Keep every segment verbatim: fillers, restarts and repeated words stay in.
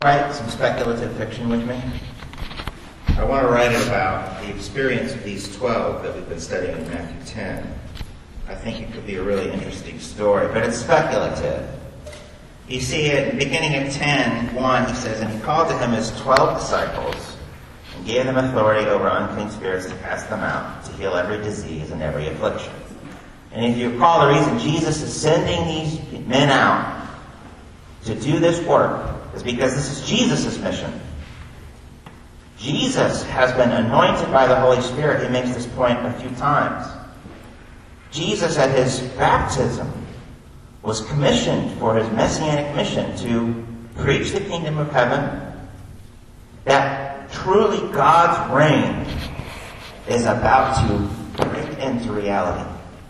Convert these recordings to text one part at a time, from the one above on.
Write some speculative fiction with me. I want to write about the experience of these twelve that we've been studying in Matthew ten. I think it could be a really interesting story, but it's speculative. You see it beginning at ten one, he says, "And he called to him his twelve disciples and gave them authority over unclean spirits to cast them out, to heal every disease and every affliction." And if you recall, the reason Jesus is sending these men out to do this work is because this is Jesus' mission. Jesus has been anointed by the Holy Spirit. He makes this point a few times. Jesus, at his baptism, was commissioned for his messianic mission to preach the kingdom of heaven, that truly God's reign is about to break into reality.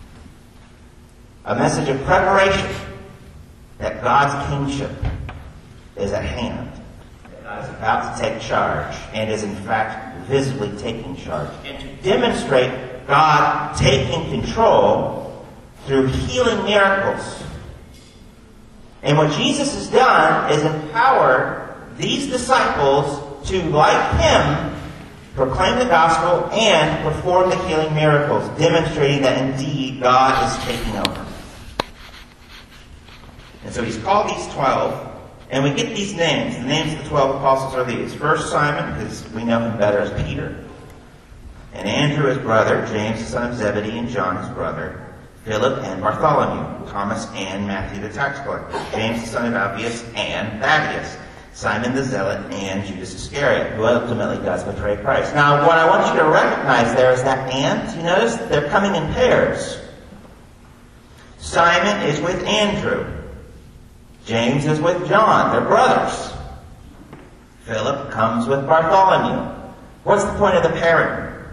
A message of preparation that God's kingship is at hand. That God is about to take charge and is in fact visibly taking charge. And to demonstrate God taking control through healing miracles. And what Jesus has done is empower these disciples to, like him, proclaim the gospel and perform the healing miracles, demonstrating that indeed God is taking over. And so he's called these twelve, and we get these names. The names of the twelve apostles are these. First, Simon, because we know him better as Peter. And Andrew, his brother. James, the son of Zebedee, and John, his brother. Philip and Bartholomew. Thomas and Matthew, the tax collector. James, the son of Alphaeus, and Thaddeus. Simon the Zealot, and Judas Iscariot, who ultimately does betray Christ. Now, what I want you to recognize there is that and. You notice they're coming in pairs. Simon is with Andrew. James is with John. They're brothers. Philip comes with Bartholomew. What's the point of the pairing?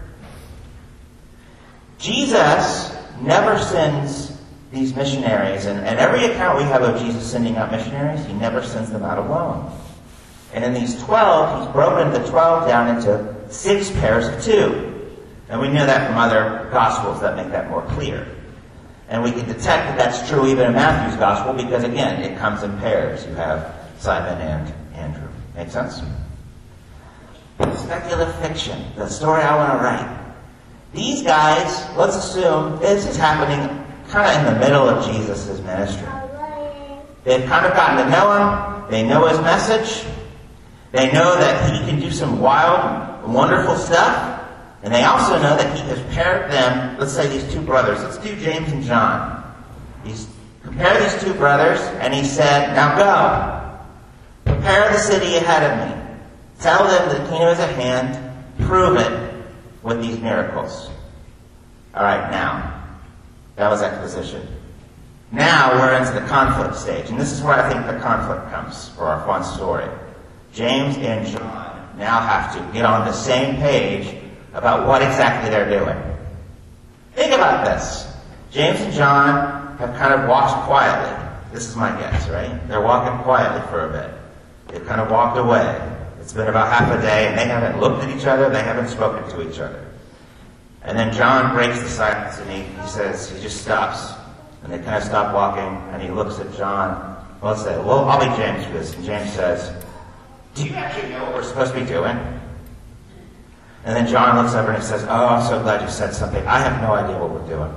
Jesus never sends these missionaries, and, and every account we have of Jesus sending out missionaries, he never sends them out alone. And in these twelve, he's broken the twelve down into six pairs of two. And we know that from other Gospels that make that more clear. And we can detect that that's true even in Matthew's Gospel because, again, it comes in pairs. You have Simon and Andrew. Make sense? Speculative fiction, the story I want to write. These guys, let's assume this is happening kind of in the middle of Jesus' ministry. They've kind of gotten to know him. They know his message. They know that he can do some wild, wonderful stuff. And they also know that he has paired them, let's say these two brothers. Let's do James and John. He's compared these two brothers, and he said, "Now go. Prepare the city ahead of me. Tell them the kingdom is at hand. Prove it with these miracles." All right, now. That was exposition. Now we're into the conflict stage. And this is where I think the conflict comes for our fun story. James and John now have to get on the same page about what exactly they're doing. Think about this. James and John have kind of walked quietly. This is my guess, right? They're walking quietly for a bit. They've kind of walked away. It's been about half a day, and they haven't looked at each other. They haven't spoken to each other. And then John breaks the silence, and he, he says, he just stops. And they kind of stop walking, and he looks at John. Well, let's say, well, I'll be James for this. And James says, "Do you actually know what we're supposed to be doing?" And then John looks over and he says, "Oh, I'm so glad you said something. I have no idea what we're doing."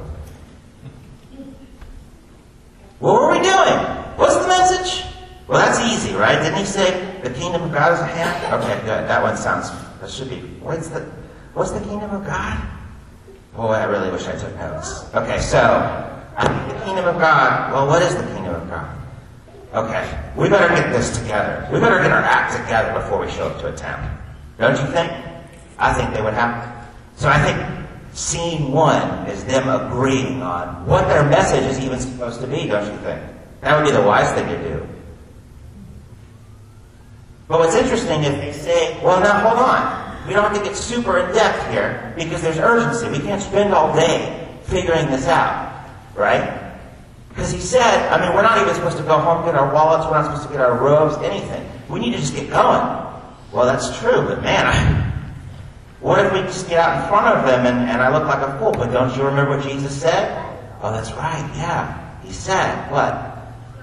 What were we doing? What's the message? Well, that's easy, right? Didn't he say the kingdom of God is at hand? Okay, good. That one sounds, that should be, what's the, what's the kingdom of God? Boy, I really wish I took notes. Okay, so, I think the kingdom of God, well, what is the kingdom of God? Okay, we better get this together. We better get our act together before we show up to a town. Don't you think? I think they would have to. So I think scene one is them agreeing on what their message is even supposed to be, don't you think? That would be the wise thing to do. But what's interesting is they say, well, now hold on. We don't have to get super in-depth here because there's urgency. We can't spend all day figuring this out, right? Because he said, I mean, we're not even supposed to go home, get our wallets, we're not supposed to get our robes, anything. We need to just get going. Well, that's true, but man, I... What if we just get out in front of them and, and I look like a fool? But don't you remember what Jesus said? Oh, that's right, yeah. He said, what?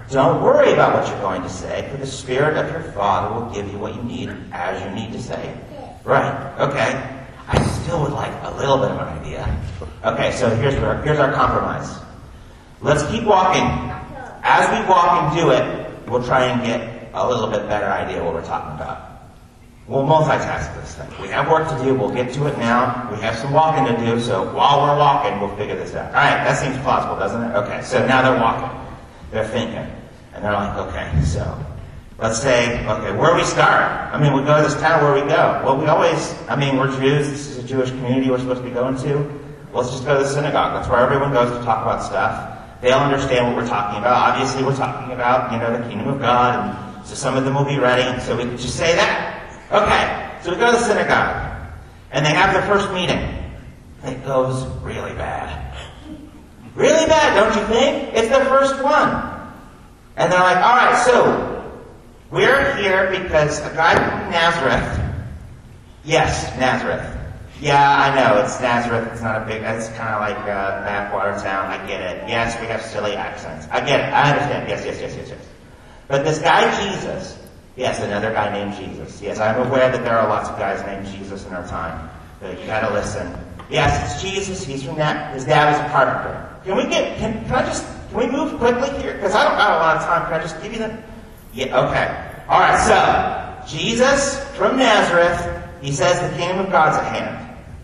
Don't worry about what you're going to say, for the Spirit of your Father will give you what you need as you need to say it. Right, okay. I still would like a little bit of an idea. Okay, so here's our, here's our compromise. Let's keep walking. As we walk and do it, we'll try and get a little bit better idea of what we're talking about. We'll multitask this thing. We have work to do. We'll get to it now. We have some walking to do, so while we're walking, we'll figure this out. All right, that seems plausible, doesn't it? Okay, so now they're walking. They're thinking. And they're like, okay, so let's say, okay, where do we start? I mean, we go to this town, where do we go? Well, we always, I mean, we're Jews. This is a Jewish community we're supposed to be going to. Well, let's just go to the synagogue. That's where everyone goes to talk about stuff. They'll understand what we're talking about. Obviously, we're talking about, you know, the kingdom of God, and so some of them will be ready, so we can just say that. Okay, so we go to the synagogue, and they have their first meeting. It goes really bad. Really bad, don't you think? It's their first one. And they're like, all right, so we're here because a guy from Nazareth, yes, Nazareth. Yeah, I know, it's Nazareth, it's not a big, it's kind of like a backwater town, I get it. Yes, we have silly accents. I get it, I understand, yes, yes, yes, yes, yes. But this guy Jesus, yes, another guy named Jesus. Yes, I'm aware that there are lots of guys named Jesus in our time, but you gotta listen. Yes, it's Jesus, he's from that, his dad was a carpenter. Can we get, can, can I just, can we move quickly here? Because I don't have a lot of time, can I just give you the, yeah, okay. Alright, so, Jesus from Nazareth, he says the kingdom of God's at hand.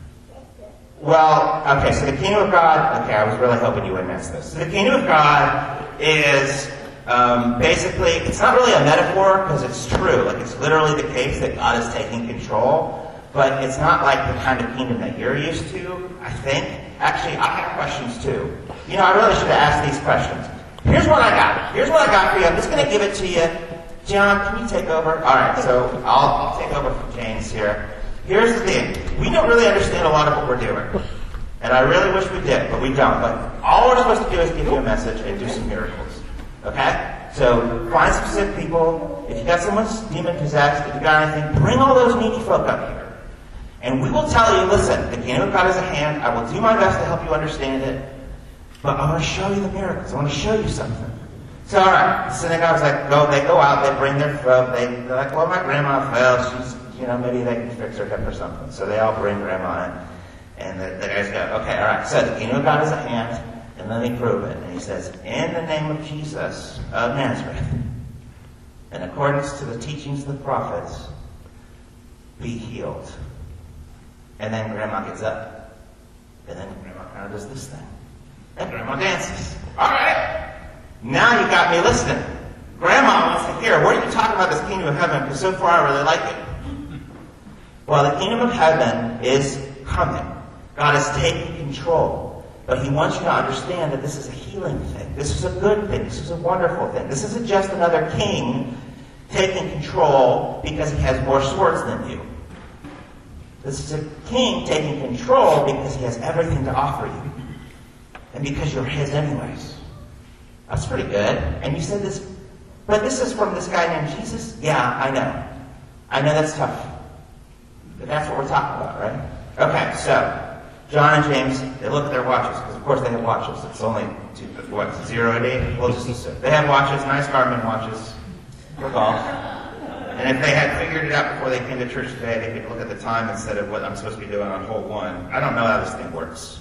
Well, okay, so the kingdom of God, okay, I was really hoping you wouldn't miss this. So the kingdom of God is um, basically, it's not really a metaphor because it's true. Like, it's literally the case that God is taking control, but it's not like the kind of kingdom that you're used to, I think. Actually, I have questions too. You know, I really should have asked these questions. Here's what I got. Here's what I got for you. I'm just going to give it to you. John, can you take over? All right, so I'll, I'll take over from James here. Here's the thing. We don't really understand a lot of what we're doing. And I really wish we did, but we don't. But all we're supposed to do is give you a message and do some miracles. Okay? So find specific people. If you got someone demon-possessed, if you got anything, bring all those needy folk up here. And we will tell you, listen, the kingdom of God is at hand. I will do my best to help you understand it. But I want to show you the miracles. I want to show you something. So, all right. The synagogue's like, go, they go out, they bring their folk. They, they're like, well, my grandma fell. She's You know, maybe they can fix her hip or something. So they all bring grandma in. And the, the guys go, okay, all right. So the kingdom of God is at hand. And then they prove it. And he says, in the name of Jesus of Nazareth, in accordance to the teachings of the prophets, be healed. And then grandma gets up. And then grandma kind of does this thing. And grandma dances. All right. Now you got me listening. Grandma wants to hear, what are you talking about this kingdom of heaven? Because so far I really like it. Well, the kingdom of heaven is coming. God is taking control. But he wants you to understand that this is a healing thing. This is a good thing. This is a wonderful thing. This isn't just another king taking control because he has more swords than you. This is a king taking control because he has everything to offer you. And because you're his anyways. That's pretty good. And you said this, but this is from this guy named Jesus? Yeah, I know. I know that's tough. But that's what we're talking about, right? Okay, so, John and James, they look at their watches, because of course they have watches. It's only, two, what, zero and eight? We'll just assume. They have watches, nice Garmin watches, for golf. And if they had figured it out before they came to church today, they could look at the time instead of what I'm supposed to be doing on hole one. I don't know how this thing works.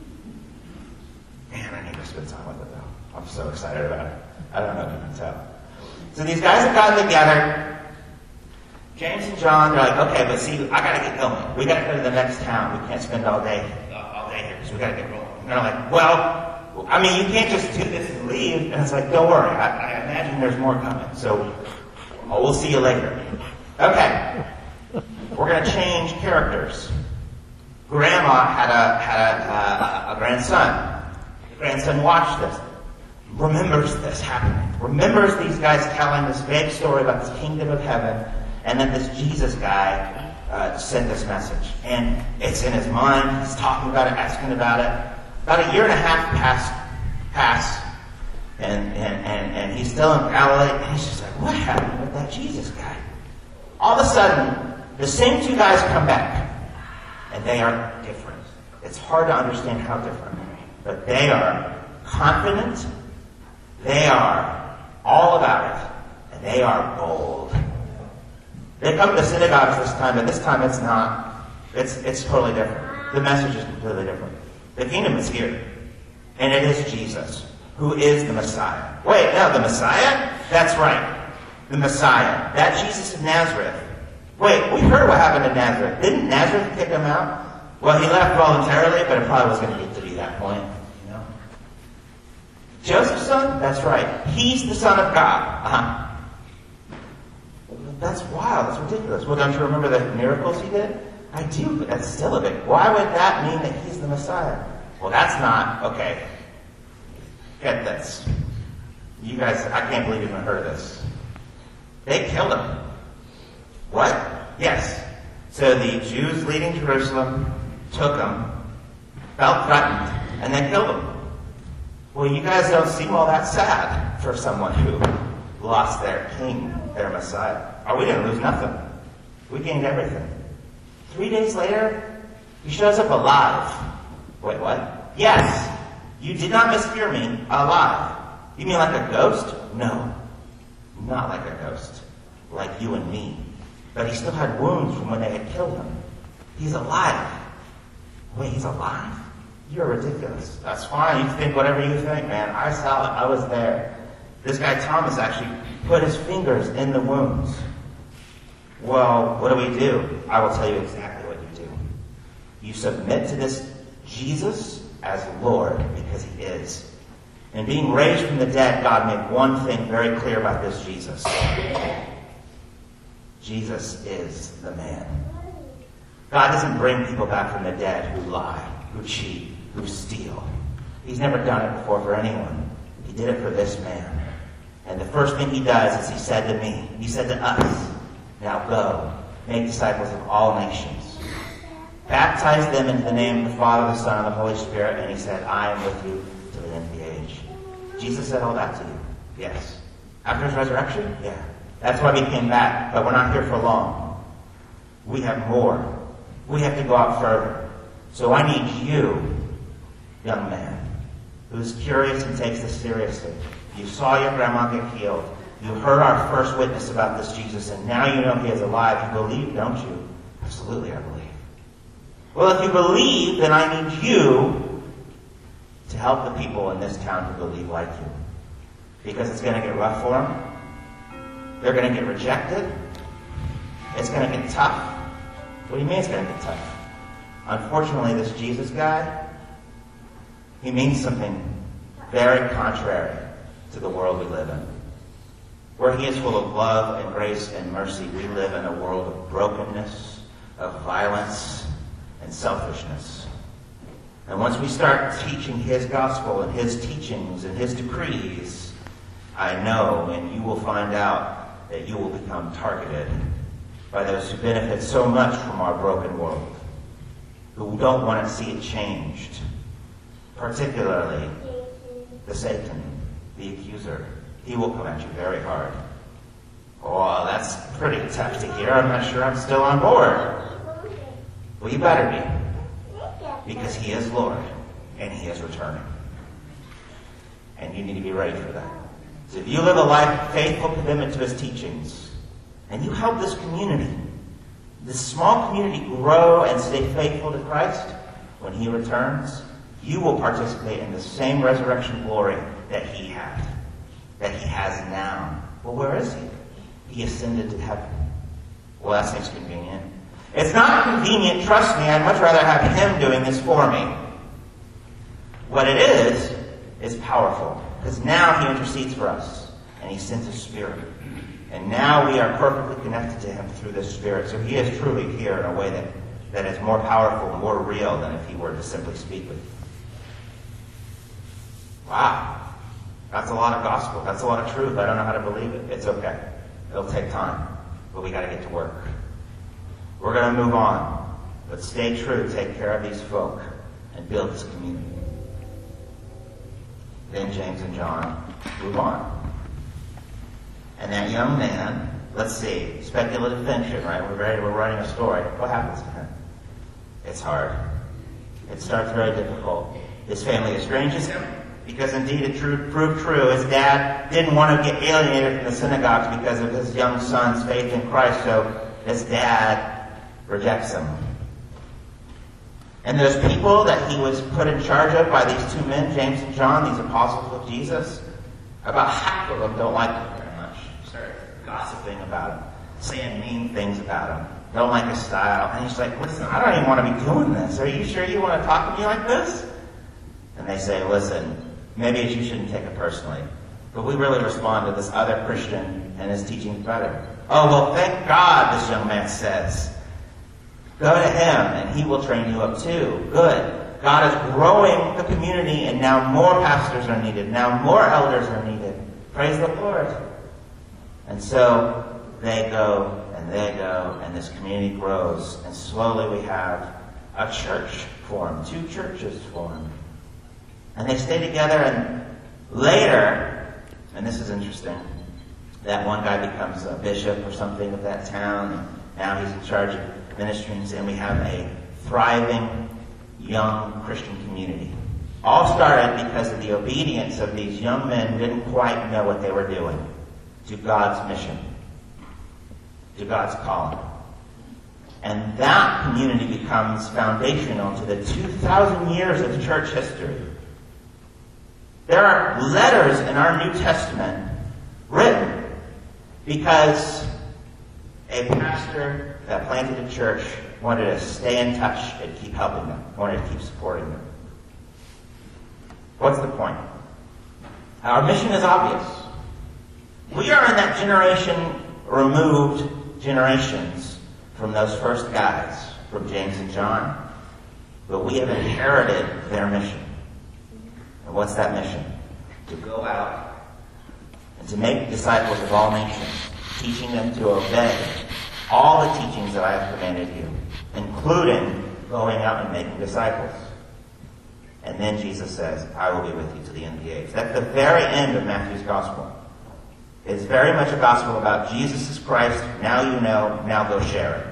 Man, I need to spend time with it, though. I'm so excited about it. I don't know if you can tell. So these guys have gotten together. James and John, they're like, okay, but see, I gotta get going. We gotta go to the next town. We can't spend all day, uh, all day here, so we gotta get rolling. And they're like, well, I mean, you can't just do this and leave. And it's like, don't worry. I, I imagine there's more coming. So, oh, we'll see you later. Okay. We're gonna change characters. Grandma had a, had a, uh, a grandson. The grandson watched this. Remembers this happening. Remembers these guys telling this vague story about this kingdom of heaven. And then this Jesus guy uh, sent this message. And it's in his mind. He's talking about it, asking about it. About a year and a half passed, passed and, and, and, and he's still in Galilee. And he's just like, what happened with that Jesus guy? All of a sudden, the same two guys come back. And they are different. It's hard to understand how different. But they are confident. They are all about it. And they are bold. They come to synagogues this time, but this time it's not. It's, it's totally different. The message is completely different. The kingdom is here. And it is Jesus, who is the Messiah. Wait, no, the Messiah? That's right. The Messiah. That Jesus of Nazareth. Wait, we heard what happened in Nazareth. Didn't Nazareth kick him out? Well, he left voluntarily, but it probably was going to get to be that point. You know? Joseph's son? That's right. He's the Son of God. Uh-huh. That's wild. That's ridiculous. Well, don't you remember the miracles he did? I do, but that's still a bit. Why would that mean that he's the Messiah? Well, that's not. Okay. Get this. You guys, I can't believe you haven't heard of this. They killed him. What? Yes. So the Jews leading Jerusalem took him, felt threatened, and then killed him. Well, you guys don't seem all that sad for someone who lost their king, their Messiah. Oh, we didn't lose nothing. We gained everything. Three days later, he shows up alive. Wait, what? Yes. You did not mishear me. Alive. You mean like a ghost? No. Not like a ghost. Like you and me. But he still had wounds from when they had killed him. He's alive. Wait, he's alive? You're ridiculous. That's fine. You think whatever you think, man. I saw it. I was there. This guy Thomas actually put his fingers in the wounds. Well, what do we do? I will tell you exactly what you do. You submit to this Jesus as Lord, because he is. And being raised from the dead, God made one thing very clear about this Jesus. Jesus is the man. God doesn't bring people back from the dead who lie, who cheat, who steal. He's never done it before for anyone. He did it for this man. And the first thing he does is he said to me, he said to us, now go, make disciples of all nations. Baptize them in the name of the Father, the Son, and the Holy Spirit. And he said, I am with you to the end of the age. Jesus said all that to you. Yes. After his resurrection? Yeah. That's why we came back. But we're not here for long. We have more. We have to go out further. So I need you, young man, who's curious and takes this seriously. You saw your grandma get healed. You heard our first witness about this Jesus, and now you know he is alive. You believe, don't you? Absolutely, I believe. Well, if you believe, then I need you to help the people in this town who believe like you. Because it's going to get rough for them. They're going to get rejected. It's going to get tough. What do you mean it's going to get tough? Unfortunately, this Jesus guy, he means something very contrary to the world we live in. Where he is full of love and grace and mercy, we live in a world of brokenness, of violence, and selfishness. And once we start teaching his gospel and his teachings and his decrees, I know, and you will find out, that you will become targeted by those who benefit so much from our broken world, who don't want to see it changed, particularly the Satan, the accuser. He will come at you very hard. Oh, that's pretty tough to hear. I'm not sure I'm still on board. Well, you better be. Because he is Lord, and he is returning. And you need to be ready for that. So if you live a life of faithful commitment to his teachings, and you help this community, this small community grow and stay faithful to Christ, when he returns, you will participate in the same resurrection glory that he had, that he has now. Well, where is he? He ascended to heaven. Well, that seems convenient. It's not convenient, trust me. I'd much rather have him doing this for me. What it is, is powerful. Because now he intercedes for us, and he sends his Spirit. And now we are perfectly connected to him through this Spirit. So he is truly here in a way that, that is more powerful, more real than if he were to simply speak with you. Wow. That's a lot of gospel. That's a lot of truth. I don't know how to believe it. It's okay. It'll take time. But we got to get to work. We're going to move on. But stay true. Take care of these folk and build this community. Then James and John move on. And that young man, let's see, speculative fiction, right? We're ready, we're writing a story. What happens to him? It's hard. It starts very difficult. His family estranges him. because indeed it true, proved true. His dad didn't want to get alienated from the synagogues because of his young son's faith in Christ, so his dad rejects him. And those people that he was put in charge of by these two men, James and John, these apostles of Jesus, about half of them don't like him very much. Start gossiping about him, saying mean things about him, don't like his style. And he's like, listen, I don't even want to be doing this. Are you sure you want to talk to me like this? And they say, listen, maybe you shouldn't take it personally, but we really respond to this other Christian and his teaching better. Oh, well, thank God, this young man says. Go to him, and he will train you up too. Good. God is growing the community, and now more pastors are needed. Now more elders are needed. Praise the Lord. And so they go, and they go, and this community grows. And slowly we have a church formed, two churches formed. And they stay together, and later, and this is interesting, that one guy becomes a bishop or something of that town, and now he's in charge of ministries, and we have a thriving young Christian community. All started because of the obedience of these young men who didn't quite know what they were doing to God's mission, to God's calling. And that community becomes foundational to the two thousand years of church history. There are letters in our New Testament written because a pastor that planted a church wanted to stay in touch and keep helping them, wanted to keep supporting them. What's the point? Our mission is obvious. We are in that generation, removed generations from those first guys, from James and John, but we have inherited their mission. And what's that mission? To go out and to make disciples of all nations, teaching them to obey all the teachings that I have commanded you, including going out and making disciples. And then Jesus says, I will be with you to the end of the age. That's the very end of Matthew's gospel. It's very much a gospel about Jesus is Christ, now you know, now go share it.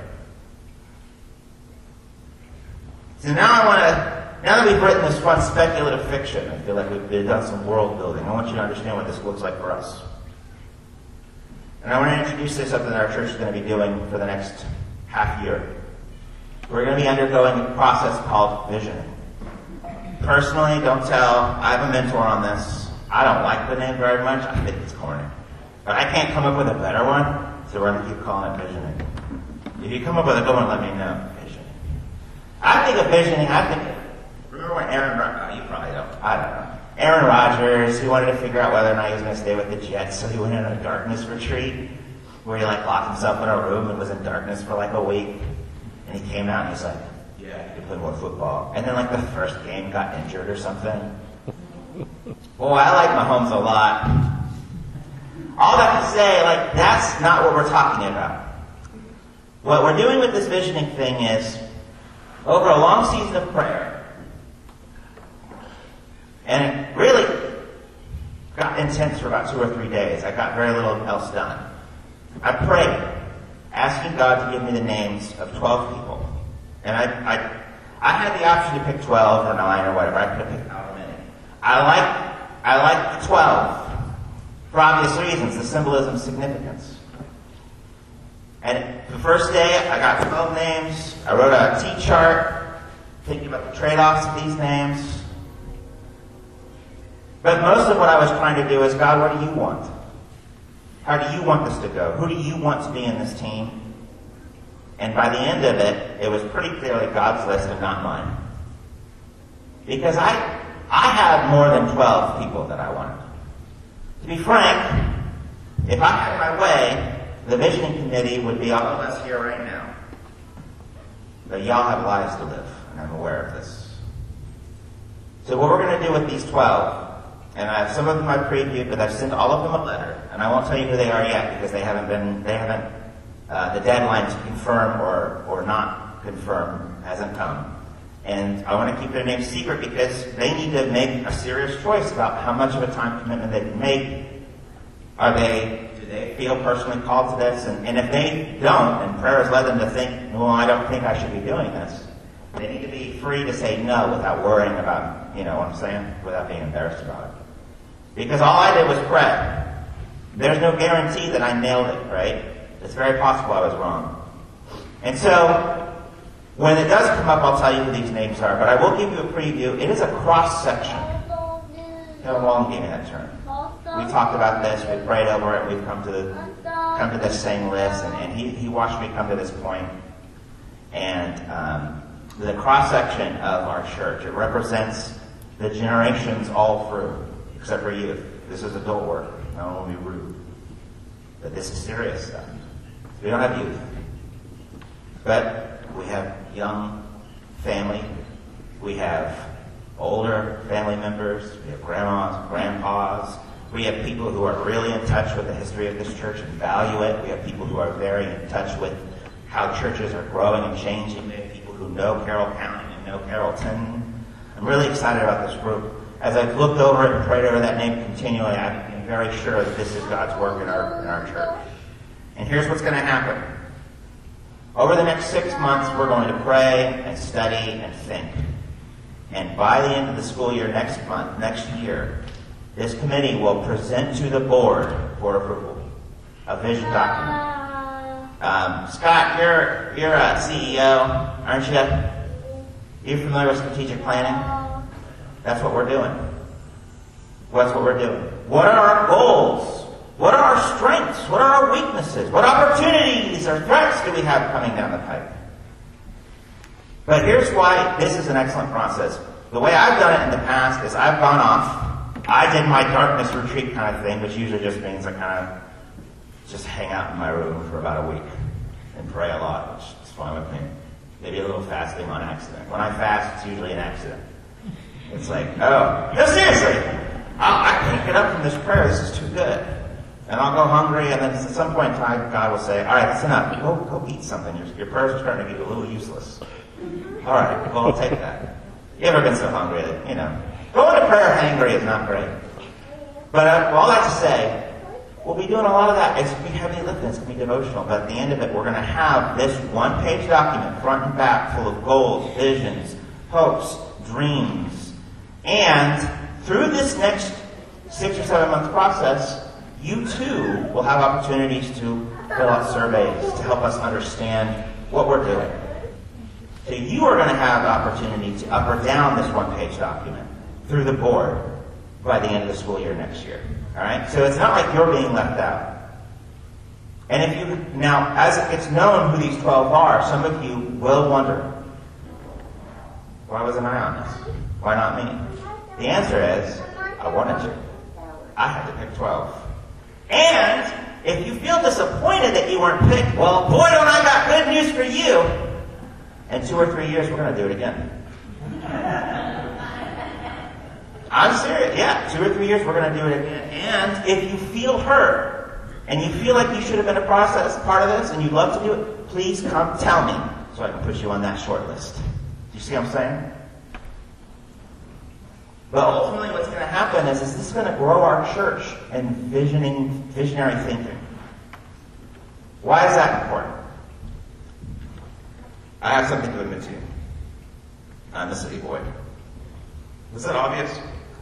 So now I want to, now that we've written this fun speculative fiction, I feel like we've done some world building. I want you to understand what this looks like for us. And I want to introduce this something that our church is going to be doing for the next half year. We're going to be undergoing a process called visioning. Personally, don't tell, I have a mentor on this. I don't like the name very much. I think it's corny. But I can't come up with a better one, so we're going to keep calling it visioning. If you come up with a good one, let me know. Visioning. I think of visioning, I think of, remember when Aaron, oh, you probably don't, I don't know. Aaron Rodgers, he wanted to figure out whether or not he was going to stay with the Jets, so he went on a darkness retreat where he like locked himself in a room and was in darkness for like a week. And he came out and he's like, yeah, you can play more football. And then like the first game got injured or something. Well, I like Mahomes a lot. All that to say, like, that's not what we're talking about. What we're doing with this visioning thing is, over a long season of prayer, and it really got intense for about two or three days. I got very little else done. I prayed, asking God to give me the names of twelve people. And I, I, I had the option to pick twelve or nine or whatever. I could have picked however many. I like, I like the twelve. For obvious reasons, the symbolism, significance. And the first day, I got twelve names. I wrote a T-chart, thinking about the trade-offs of these names. But most of what I was trying to do is, God, what do you want? How do you want this to go? Who do you want to be in this team? And by the end of it, it was pretty clearly God's list and not mine. Because I, I had more than twelve people that I wanted. To be frank, if I had my way, the visioning committee would be all of us here right now. But y'all have lives to live, and I'm aware of this. So what we're going to do with these twelve, and I have some of them I previewed, but I've sent all of them a letter, and I won't tell you who they are yet because they haven't been, they haven't, uh, the deadline to confirm or, or not confirm hasn't come. And I want to keep their names secret because they need to make a serious choice about how much of a time commitment they can make. Are they, do they feel personally called to this? And, and if they don't, and prayer has led them to think, well, I don't think I should be doing this, they need to be free to say no without worrying about you know what I'm saying? Without being embarrassed about it. Because all I did was pray. There's no guarantee that I nailed it, right? It's very possible I was wrong. And so, when it does come up, I'll tell you who these names are, but I will give you a preview. It is a cross-section. Kevin Wallen gave me that term. We talked about this, we prayed over it, we've come to the, come to this same list, and, and he, he watched me come to this point. And um, the cross-section of our church, it represents the generations all through, except for youth. This is adult work. I don't want to be rude. But this is serious stuff. We don't have youth. But we have young family. We have older family members. We have grandmas, grandpas. We have people who are really in touch with the history of this church and value it. We have people who are very in touch with how churches are growing and changing. We have people who know Carroll County and know Carrollton. I'm really excited about this group. As I've looked over it and prayed over that name continually, I'm very sure that this is God's work in our, in our church. And here's what's going to happen. Over the next six months, we're going to pray and study and think. And by the end of the school year next month, next year, this committee will present to the board for approval a vision document. Um, Scott, you're you're a C E O, aren't you? You're familiar with strategic planning? That's what we're doing. That's what we're doing. What are our goals? What are our strengths? What are our weaknesses? What opportunities or threats do we have coming down the pipe? But here's why this is an excellent process. The way I've done it in the past is I've gone off. I did my darkness retreat kind of thing, which usually just means I kind of just hang out in my room for about a week and pray a lot, which is fine with me. Maybe a little fasting on accident. When I fast, it's usually an accident. It's like, oh, no, seriously, I, I can't get up from this prayer. This is too good. And I'll go hungry, and then at some point in time, God will say, all right, that's enough. Go, go eat something. Your, your prayers are starting to get a little useless. All right, well, I'll take that. You ever been so hungry that, you know, going to prayer hangry is not great. But uh, all that to say, we'll be doing a lot of that. It's going to be heavy lifting. It's going to be devotional. But at the end of it, we're going to have this one-page document, front and back, full of goals, visions, hopes, dreams. And through this next six or seven month process, you too will have opportunities to fill out surveys to help us understand what we're doing. So you are going to have the opportunity to up or down this one-page document through the board by the end of the school year next year. All right? So it's not like you're being left out. And if you now, as it gets known who these twelve are, some of you will wonder, why wasn't I on this? Why not me? The answer is, I wanted to. I had to pick twelve. And if you feel disappointed that you weren't picked, well, boy, don't I got good news for you. In two or three years, we're going to do it again. I'm serious. Yeah, two or three years, we're going to do it again. And if you feel hurt, and you feel like you should have been a process part of this, and you'd love to do it, please come tell me so I can put you on that short list. Do you see what I'm saying? But ultimately what's going to happen is, is this is going to grow our church in visioning, visionary thinking. Why is that important? I have something to admit to you. I'm a city boy. Was that obvious?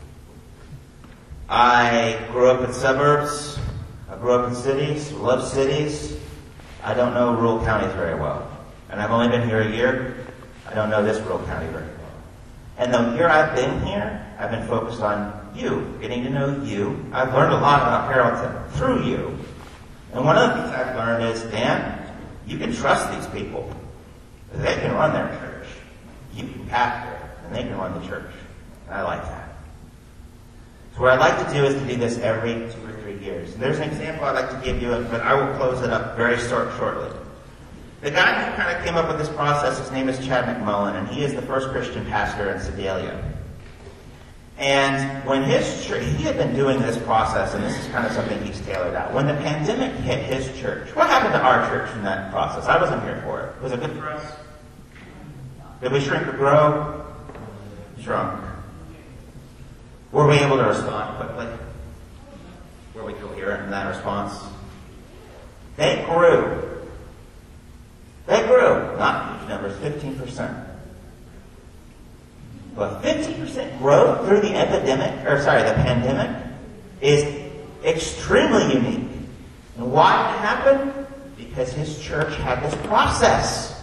I grew up in suburbs. I grew up in cities. Love cities. I don't know rural counties very well. And I've only been here a year. I don't know this rural county very well. And the year I've been here, I've been focused on you, getting to know you. I've learned a lot about Carrollton through you. And one of the things I've learned is, Dan, you can trust these people. They can run their church. You can pastor, and they can run the church. And I like that. So what I'd like to do is to do this every two or three years. And there's an example I'd like to give you, but I will close it up very short, shortly. The guy who kind of came up with this process, his name is Chad McMullen, and he is the first Christian pastor in Sedalia. And when his church, he had been doing this process, and this is kind of something he's tailored out. When the pandemic hit his church, what happened to our church in that process? I wasn't here for it. Was it good for us? Did we shrink or grow? Shrunk. Were we able to respond quickly? Were we coherent in that response? They grew. They grew. Not huge numbers, fifteen percent. But fifty percent growth through the epidemic, or sorry, the pandemic, is extremely unique. And why did it happen? Because his church had this process.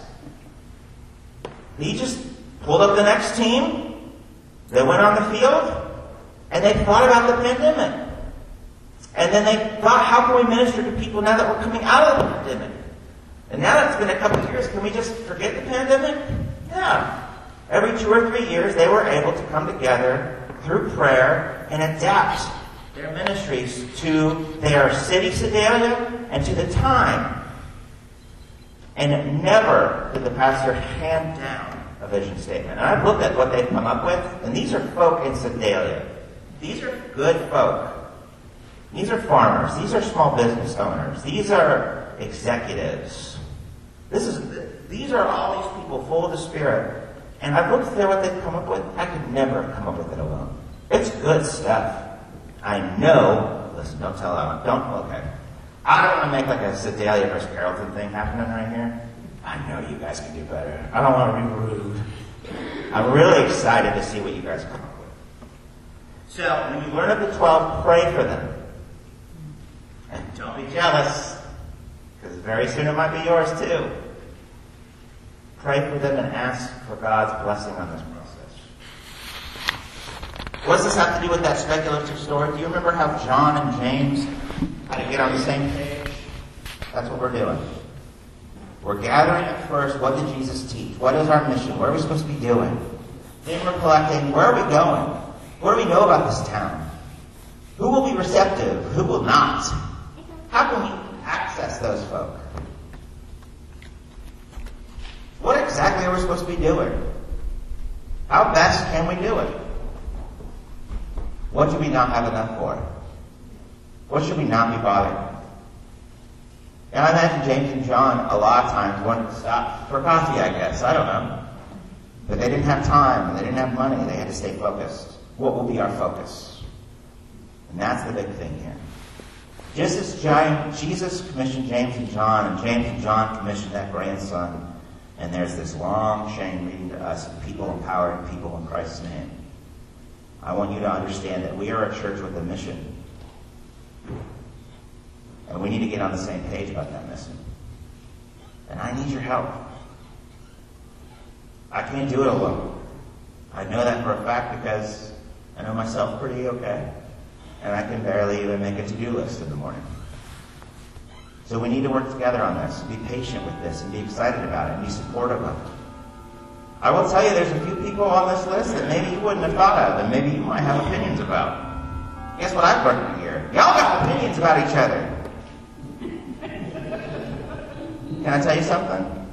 He just pulled up the next team, they went on the field, and they thought about the pandemic. And then they thought, how can we minister to people now that we're coming out of the pandemic? And now that it's been a couple of years, can we just forget the pandemic? Yeah. Every two or three years, they were able to come together through prayer and adapt their ministries to their city, Sedalia, and to the time. And never did the pastor hand down a vision statement. And I've looked at what they've come up with, and these are folk in Sedalia. These are good folk. These are farmers. These are small business owners. These are executives. This is, these are all these people full of the Spirit. And I've looked at what they've come up with. I could never have come up with it alone. It's good stuff. I know, listen, don't tell that one. Don't, okay. I don't want to make like a Sedalia versus Carrollton thing happening right here. I know you guys can do better. I don't want to be rude. I'm really excited to see what you guys come up with. So, when you learn of the twelve, pray for them. And don't be jealous, because very soon it might be yours too. Pray for them and ask for God's blessing on this process. What does this have to do with that speculative story? Do you remember how John and James had to get on the same page? That's what we're doing. We're gathering at first, what did Jesus teach? What is our mission? What are we supposed to be doing? Then we're collecting, where are we going? What do we know about this town? Who will be receptive? Who will not? How can we access those folk? What exactly are we supposed to be doing? How best can we do it? What do we not have enough for? What should we not be bothering? And I imagine James and John a lot of times wanted to stop for coffee, I guess. I don't know. But they didn't have time, and they didn't have money. They had to stay focused. What will be our focus? And that's the big thing here. Just as Jesus commissioned James and John, and James and John commissioned that grandson, and there's this long chain leading to us of people empowering people in Christ's name. I want you to understand that we are a church with a mission. And we need to get on the same page about that mission. And I need your help. I can't do it alone. I know that for a fact because I know myself pretty okay. And I can barely even make a to-do list in the morning. So we need to work together on this, and be patient with this, and be excited about it, and be supportive of it. I will tell you there's a few people on this list that maybe you wouldn't have thought of, and maybe you might have opinions about. Guess what I've learned here? Y'all got opinions about each other. Can I tell you something?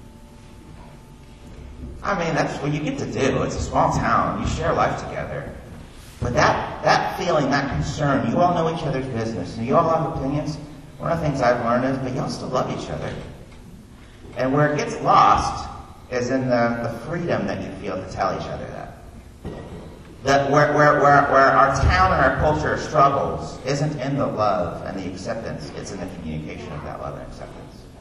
I mean, that's what you get to do. It's a small town. You share life together. But that, that feeling, that concern, you all know each other's business, and you all have opinions. One of the things I've learned is, but y'all still love each other. And where it gets lost is in the, the freedom that you feel to tell each other that. That where, where, where, where our town and our culture struggles isn't in the love and the acceptance, it's in the communication of that love and acceptance.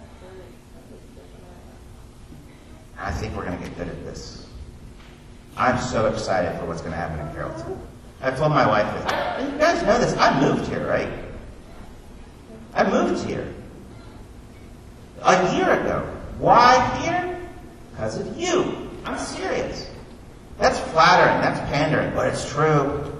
And I think we're going to get good at this. I'm so excited for what's going to happen in Carrollton. I told my wife, you guys know this, I moved here, right? I moved here. A year ago. Why here? Because of you. I'm serious. That's flattering, that's pandering, but it's true.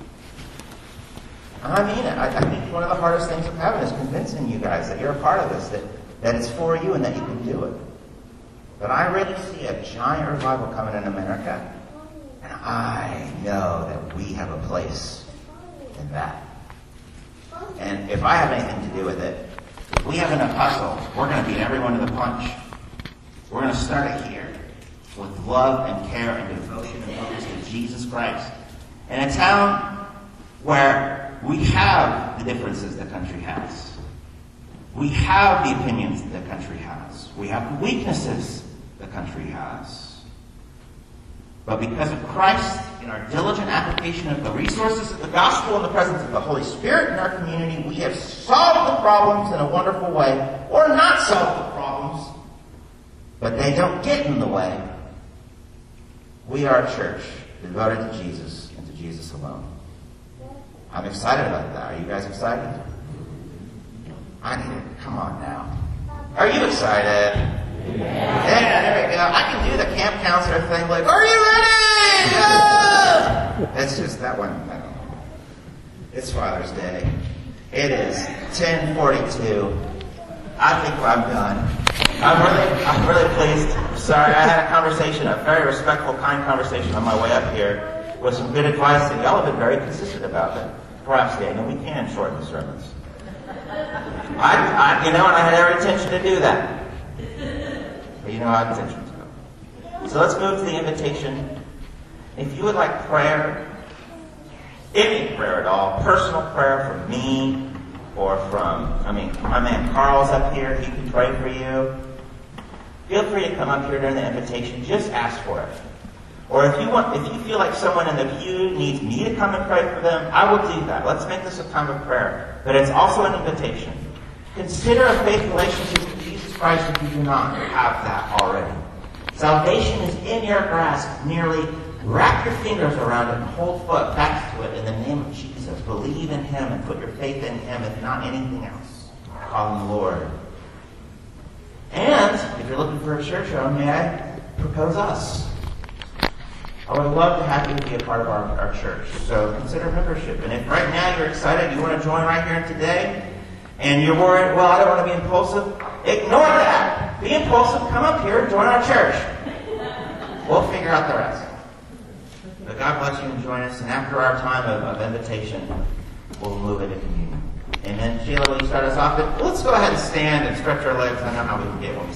And I mean it. I, I think one of the hardest things of having is convincing you guys that you're a part of this, that, that it's for you and that you can do it. But I really see a giant revival coming in America, and I know that we have a place in that. And if I have anything to do with it, if we have enough hustle, we're going to beat everyone to the punch. We're going to start it here with love and care and devotion and focus to Jesus Christ. In a town where we have the differences the country has. We have the opinions that the country has. We have the weaknesses the country has. But because of Christ, in our diligent application of the resources of the gospel and the presence of the Holy Spirit in our community, we have solved the problems in a wonderful way, or not solved the problems, but they don't get in the way. We are a church devoted to Jesus and to Jesus alone. I'm excited about that. Are you guys excited? I need it. Come on now. Are you excited? Yeah. Yeah, there we go. I can do the camp counselor thing like, are you ready? Yeah! It's just that one. I don't know. It's Father's Day. It is ten forty-two. I think I'm done. I'm really, I'm really pleased. Sorry, I had a conversation, a very respectful, kind conversation on my way up here with some good advice, and y'all have been very consistent about it. Perhaps, Daniel, we can shorten the sermons. I, I, you know, and I had every intention to do that. But you know, I had intention to. So let's move to the invitation. If you would like prayer, any prayer at all, personal prayer from me, or from, I mean, my man Carl's up here, he can pray for you. Feel free to come up here during the invitation, just ask for it. Or if you want, if you feel like someone in the pew needs me to come and pray for them, I will do that. Let's make this a time of prayer. But it's also an invitation. Consider a faith relationship with Jesus Christ if you do not have that already. Salvation is in your grasp. Merely wrap your fingers around it and hold fast to it in the name of Jesus. Believe in Him and put your faith in Him and not anything else. Call Him Lord. And if you're looking for a church home, may I propose us? I would love to have you be a part of our, our church. So consider membership. And if right now you're excited, you want to join right here today, and you're worried, well, I don't want to be impulsive, ignore that. Be impulsive, come up here and join our church. We'll figure out the rest. But God bless you and join us. And after our time of, of invitation, we'll move into communion. And then Sheila, will you start us off? But let's go ahead and stand and stretch our legs. I know how we can get one.